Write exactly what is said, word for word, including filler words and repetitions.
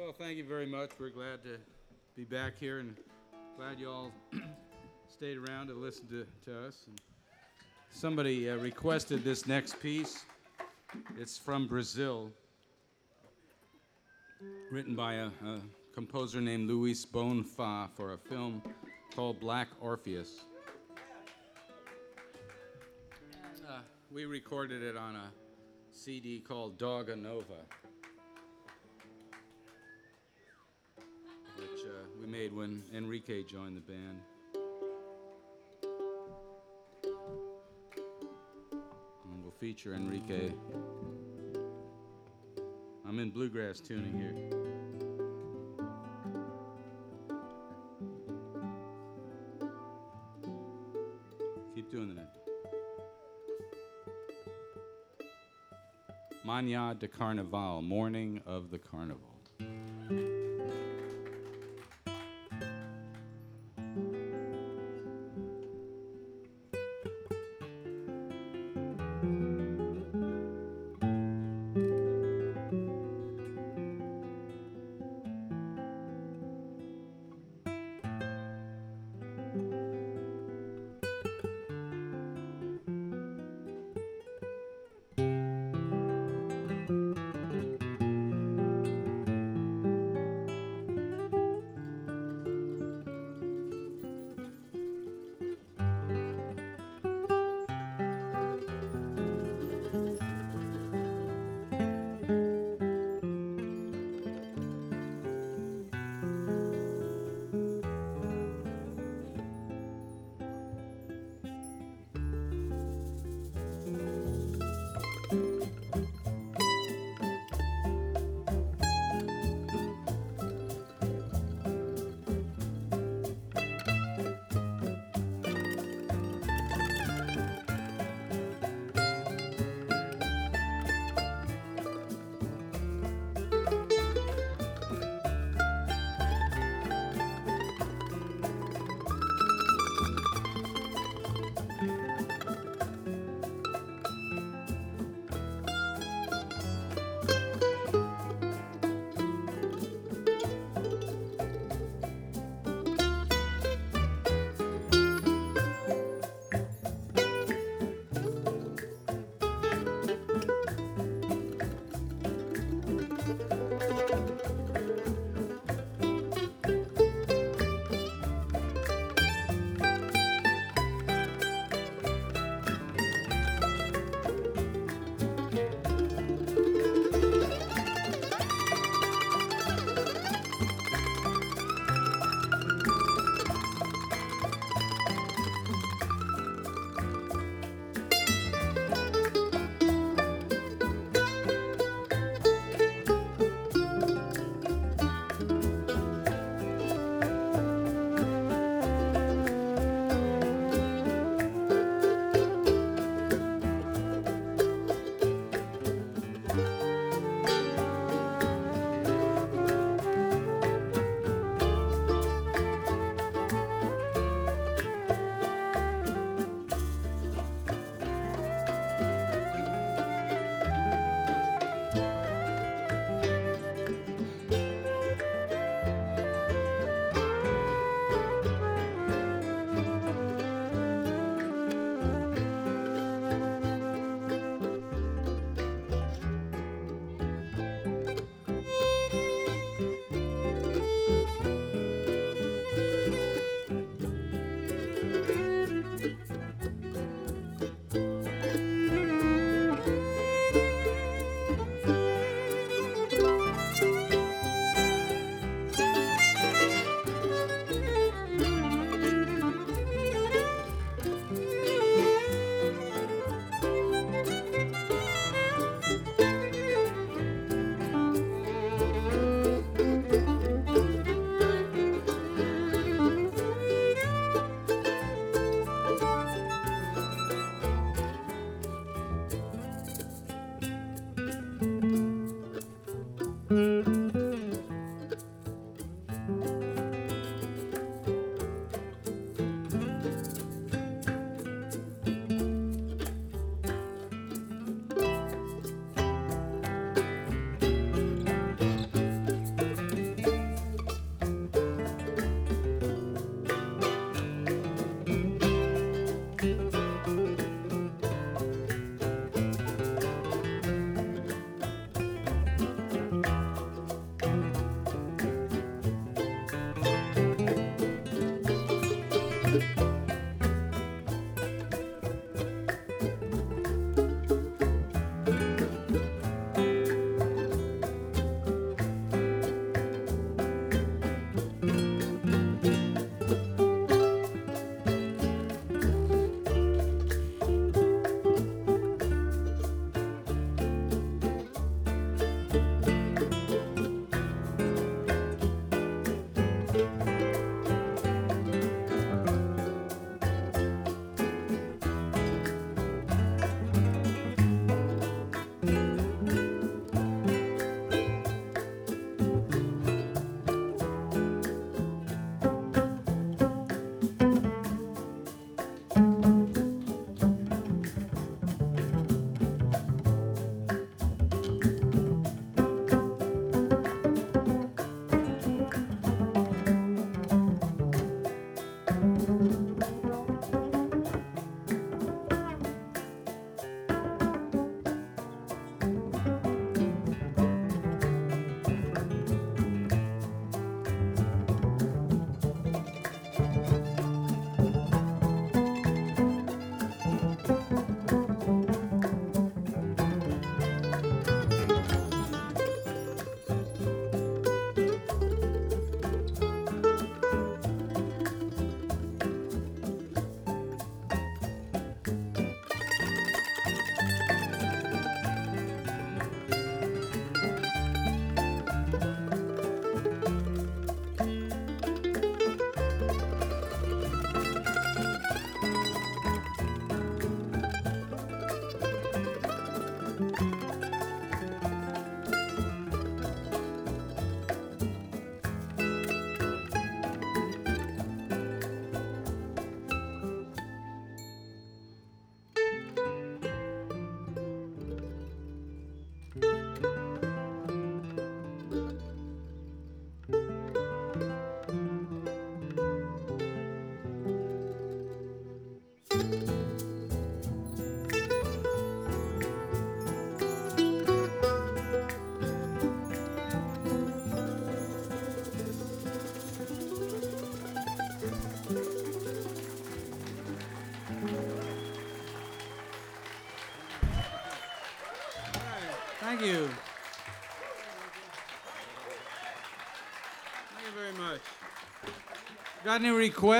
Well, thank you very much. We're glad to be back here and glad you all stayed around to listen to, to us. And somebody uh, requested this next piece. It's from Brazil, written by a, a composer named Luis Bonfa for a film called Black Orpheus. And, uh, we recorded it on a C D called Doga Nova, which uh, we made when Enrique joined the band. And we'll feature Enrique. I'm in bluegrass tuning here. Keep doing that. Manhã de Carnaval, morning of the carnival. Thank you. Thank you very much. Got any requests?